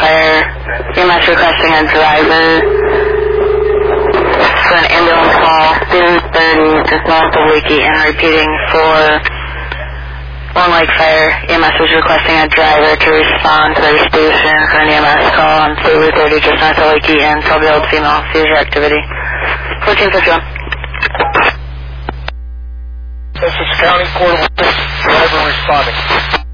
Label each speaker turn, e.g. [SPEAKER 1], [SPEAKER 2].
[SPEAKER 1] Fire. EMS requesting a driver for an ambulance call. 230 just north of Leaky and repeating for Long Lake Fire. EMS is requesting a driver to respond to their station for an EMS call on 230 just north of Leaky and 12-year-old female seizure activity. 1451.
[SPEAKER 2] This is County Court of Driver responding.